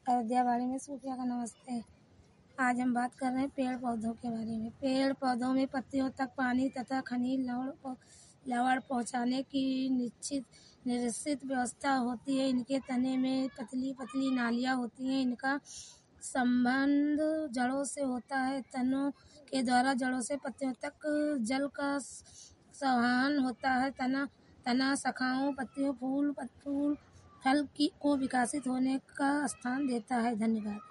अयोध्या वाणी में सूफिया का नमस्ते। आज हम बात कर रहे हैं पेड़ पौधों के बारे में। पेड़ पौधों में पत्तियों तक पानी तथा खनिज लवण पहुँचाने की निश्चित व्यवस्था होती है। इनके तने में पतली पतली नालियाँ होती हैं। इनका संबंध जड़ों से होता है। तनों के द्वारा जड़ों से पत्तियों तक जल का संवहन होता है। तना शाखाओं, पत्तियों, फूल फल को विकसित होने का स्थान देता है। धन्यवाद।